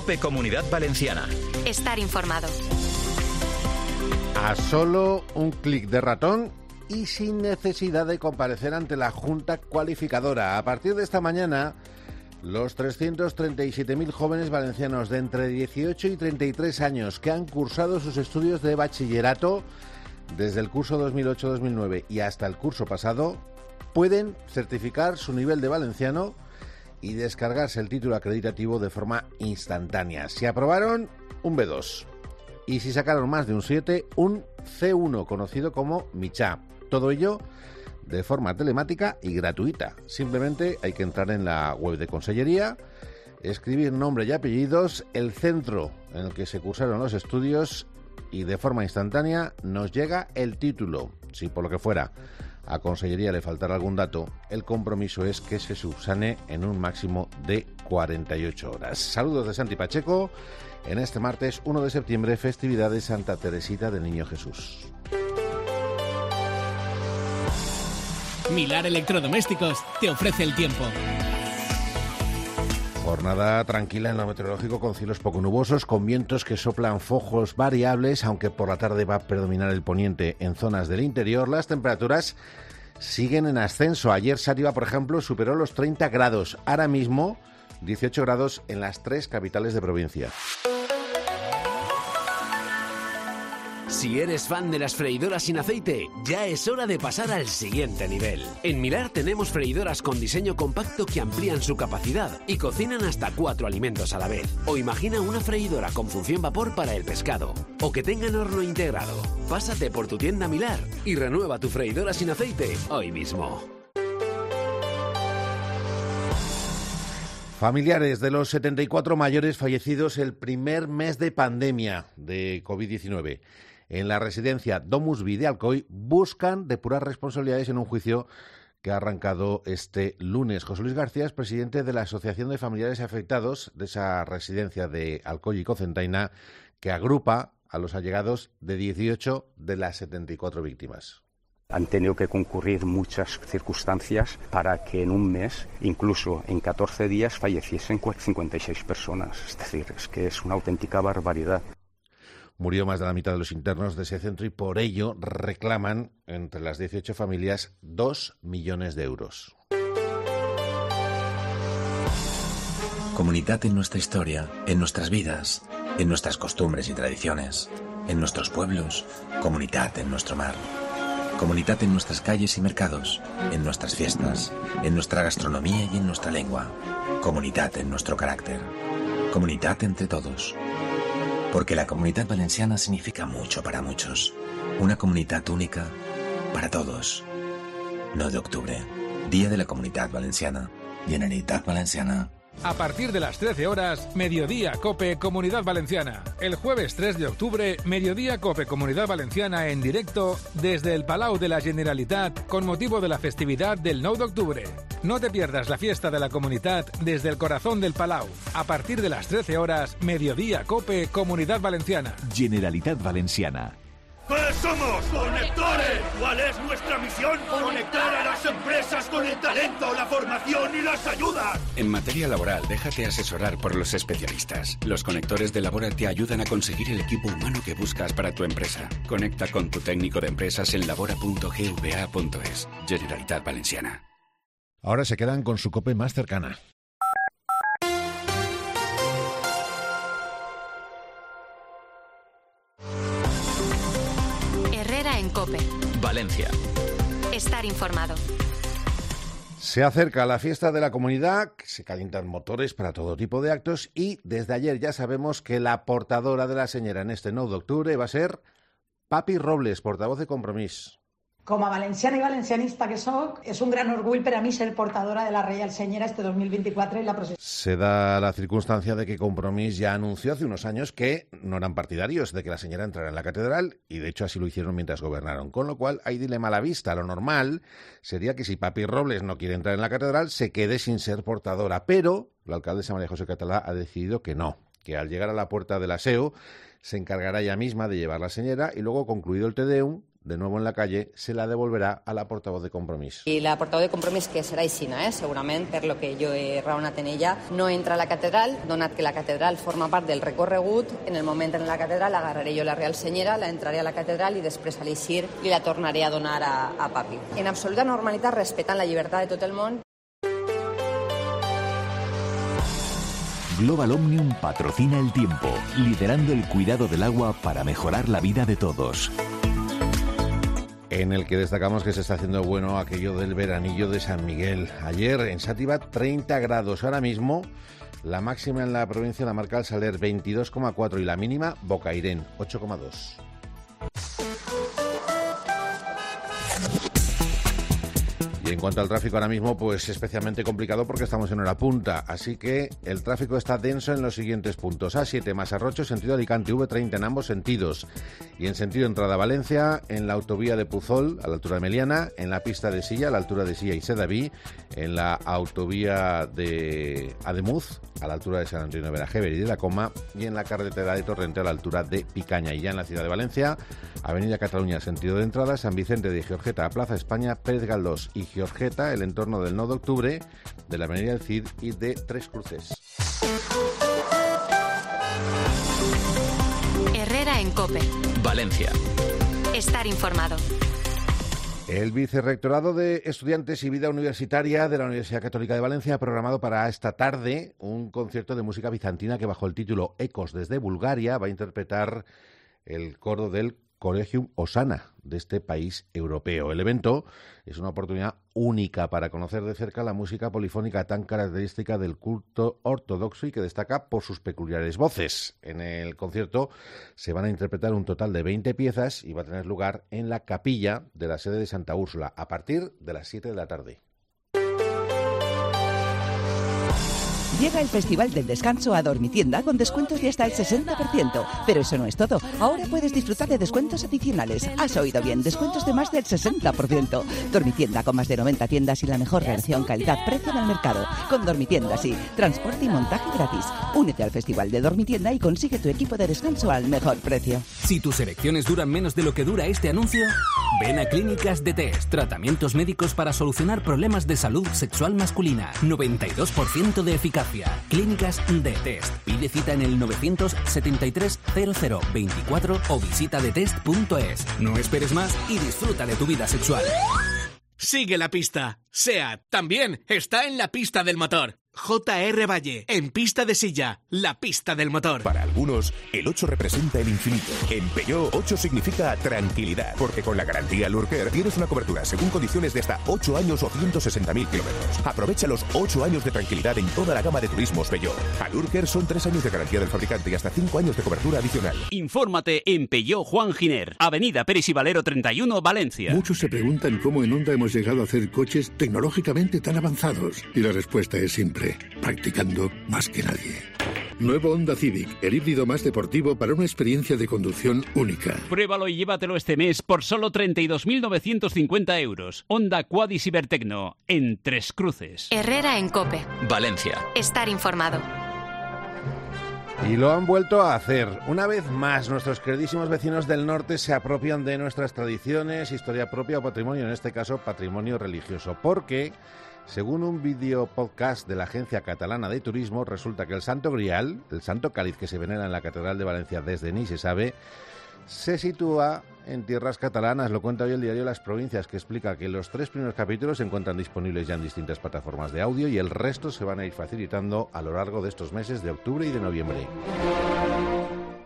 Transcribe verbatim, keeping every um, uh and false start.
COPE Comunidad Valenciana. Estar informado. A solo un clic de ratón y sin necesidad de comparecer ante la Junta Cualificadora. A partir de esta mañana, los trescientos treinta y siete mil jóvenes valencianos de entre dieciocho y treinta y tres años que han cursado sus estudios de bachillerato desde el curso dos mil ocho dos mil nueve y hasta el curso pasado pueden certificar su nivel de valenciano y descargarse el título acreditativo de forma instantánea. Si aprobaron, un be dos. Y si sacaron más de un siete, un ce uno, conocido como Michá. Todo ello de forma telemática y gratuita. Simplemente hay que entrar en la web de Consellería, escribir nombre y apellidos, el centro en el que se cursaron los estudios y de forma instantánea nos llega el título. Si por lo que fuera a Consellería le faltará algún dato, el compromiso es que se subsane en un máximo de cuarenta y ocho horas. Saludos de Santi Pacheco. En este martes uno de septiembre, festividad de Santa Teresita del Niño Jesús. Milar Electrodomésticos te ofrece el tiempo. Jornada tranquila en lo meteorológico, con cielos poco nubosos, con vientos que soplan flojos variables, aunque por la tarde va a predominar el poniente en zonas del interior. Las temperaturas siguen en ascenso. Ayer Sátiva, por ejemplo, superó los treinta grados. Ahora mismo, dieciocho grados en las tres capitales de provincia. Si eres fan de las freidoras sin aceite, ya es hora de pasar al siguiente nivel. En Milar tenemos freidoras con diseño compacto que amplían su capacidad y cocinan hasta cuatro alimentos a la vez. O imagina una freidora con función vapor para el pescado, o que tengan horno integrado. Pásate por tu tienda Milar y renueva tu freidora sin aceite hoy mismo. Familiares de los setenta y cuatro mayores fallecidos el primer mes de pandemia de covid diecinueve en la residencia Domusvi de Alcoy buscan depurar responsabilidades en un juicio que ha arrancado este lunes. José Luis García es presidente de la Asociación de Familiares Afectados de esa residencia de Alcoy y Cocentaina, que agrupa a los allegados de dieciocho de las setenta y cuatro víctimas. Han tenido que concurrir muchas circunstancias para que en un mes, incluso en catorce días, falleciesen cincuenta y seis personas. Es decir, es que es una auténtica barbaridad. Murió más de la mitad de los internos de ese centro y por ello reclaman entre las dieciocho familias dos millones de euros. Comunidad en nuestra historia, en nuestras vidas, en nuestras costumbres y tradiciones, en nuestros pueblos, comunidad en nuestro mar. Comunidad en nuestras calles y mercados, en nuestras fiestas, en nuestra gastronomía y en nuestra lengua. Comunidad en nuestro carácter. Comunidad entre todos. Porque la Comunidad Valenciana significa mucho para muchos. Una comunidad única para todos. nueve de octubre, Día de la Comunidad Valenciana. Generalitat Valenciana. A partir de las trece horas, Mediodía COPE Comunidad Valenciana. El jueves tres de octubre, Mediodía COPE Comunidad Valenciana en directo desde el Palau de la Generalitat con motivo de la festividad del nueve de octubre. No te pierdas la fiesta de la comunidad desde el corazón del Palau. A partir de las trece horas, Mediodía COPE Comunidad Valenciana. Generalitat Valenciana. ¿Qué somos? ¡Conectores! ¿Cuál es nuestra misión? Conectar a las empresas con el talento, la formación y las ayudas. En materia laboral, déjate asesorar por los especialistas. Los conectores de Labora te ayudan a conseguir el equipo humano que buscas para tu empresa. Conecta con tu técnico de empresas en labora punto gva punto es. Generalitat Valenciana. Ahora se quedan con su COPE más cercana. En COPE. Valencia. Estar informado. Se acerca la fiesta de la comunidad, se calientan motores para todo tipo de actos y desde ayer ya sabemos que la portadora de la señera en este nueve de octubre va a ser Papi Robles, portavoz de Compromís. Com a valenciana i valencianista que soc, és un gran orgull per a mi ser portadora de la Reial Senyera este dos mil veinticuatro en la procesión. Se da la circunstancia de que Compromís ya anunció hace unos años que no eran partidarios de que la señera entrara en la catedral y de hecho así lo hicieron mientras gobernaron, con lo cual hay dilema a la vista. Lo normal sería que si Papi Robles no quiere entrar en la catedral se quede sin ser portadora, pero la alcaldesa María José Catalá ha decidido que no, que al llegar a la puerta del aseo se encargará ella misma de llevar la señera y luego, concluido el Te Deum, de nuevo en la calle, se la devolverà a la portavoz de Compromís. I la portaveu de Compromís, que serà Isina, eh? segurament, per lo que jo he raonat en ella, no entra a la catedral, donat que la catedral forma part del recorregut. En el moment en la catedral agarraré jo la Real Senyera, la entraré a la catedral i després a l'eixir li la tornaré a donar a, a papi. En absoluta normalitat, respetant la llibertat de tot el món. Global Omnium patrocina el tiempo, liderando el cuidado del agua para mejorar la vida de todos. En el que destacamos que se está haciendo bueno aquello del veranillo de San Miguel. Ayer en Sátiva treinta grados, ahora mismo la máxima en la provincia la marca el Saler veintidós coma cuatro y la mínima Bocairén ocho coma dos. Y en cuanto al tráfico ahora mismo, pues especialmente complicado porque estamos en hora punta, así que el tráfico está denso en los siguientes puntos. A siete más Arrocho, sentido Alicante, V treinta en ambos sentidos. Y en sentido entrada a Valencia, en la autovía de Puzol, a la altura de Meliana, en la pista de Silla, a la altura de Silla y Sedaví, en la autovía de Ademuz, a la altura de San Antonio de Benajever y de la Coma, y en la carretera de Torrente, a la altura de Picaña. Y ya en la ciudad de Valencia, Avenida Cataluña, sentido de entrada, San Vicente de Giorgeta a Plaza España, Pérez Galdós y Giorgeta, el entorno del nodo Octubre, de la Avenida del Cid y de Tres Cruces. Herrera en COPE. Valencia. Estar informado. El Vicerrectorado de Estudiantes y Vida Universitaria de la Universidad Católica de Valencia ha programado para esta tarde un concierto de música bizantina que, bajo el título Ecos desde Bulgaria, va a interpretar el coro del Collegium Osana de este país europeo. El evento es una oportunidad única para conocer de cerca la música polifónica tan característica del culto ortodoxo y que destaca por sus peculiares voces. En el concierto se van a interpretar un total de veinte piezas y va a tener lugar en la capilla de la sede de Santa Úrsula a partir de las siete de la tarde. Llega el Festival del Descanso a Dormitienda con descuentos de hasta el sesenta por ciento. Pero eso no es todo. Ahora puedes disfrutar de descuentos adicionales. Has oído bien, descuentos de más del sesenta por ciento. Dormitienda con más de noventa tiendas y la mejor relación calidad-precio del mercado. Con Dormitienda, sí. Transporte y montaje gratis. Únete al Festival de Dormitienda y consigue tu equipo de descanso al mejor precio. Si tus erecciones duran menos de lo que dura este anuncio, ven a Clínicas de Test. Tratamientos médicos para solucionar problemas de salud sexual masculina. noventa y dos por ciento de eficacia. Clínicas de Test. Pide cita en el novecientos setenta y tres cero cero veinticuatro o visita detest punto es. No esperes más y disfruta de tu vida sexual. Sigue la pista. SEAT también está en la pista del motor. J R Valle, en pista de silla, la pista del motor. Para algunos, el ocho representa el infinito. En Peugeot, ocho significa tranquilidad, porque con la garantía Lurker tienes una cobertura según condiciones de hasta ocho años o ciento sesenta mil kilómetros. Aprovecha los ocho años de tranquilidad en toda la gama de turismos Peugeot. A Lurker son tres años de garantía del fabricante y hasta cinco años de cobertura adicional. Infórmate en Peugeot Juan Giner, Avenida Pérez y Valero treinta y uno, Valencia. Muchos se preguntan cómo en Honda hemos llegado a hacer coches tecnológicamente tan avanzados. Y la respuesta es simple: practicando más que nadie. Nuevo Honda Civic, el híbrido más deportivo para una experiencia de conducción única. Pruébalo y llévatelo este mes por solo treinta y dos mil novecientos cincuenta euros. Honda Quad y Cibertecno, en Tres Cruces. Herrera en COPE. Valencia. Estar informado. Y lo han vuelto a hacer. Una vez más, nuestros queridísimos vecinos del norte se apropian de nuestras tradiciones, historia propia o patrimonio, en este caso patrimonio religioso, porque, según un vídeo podcast de la Agencia Catalana de Turismo, resulta que el Santo Grial, el Santo Cáliz que se venera en la Catedral de Valencia desde ni se sabe, se sitúa en tierras catalanas. Lo cuenta hoy el diario Las Provincias, que explica que los tres primeros capítulos se encuentran disponibles ya en distintas plataformas de audio y el resto se van a ir facilitando a lo largo de estos meses de octubre y de noviembre.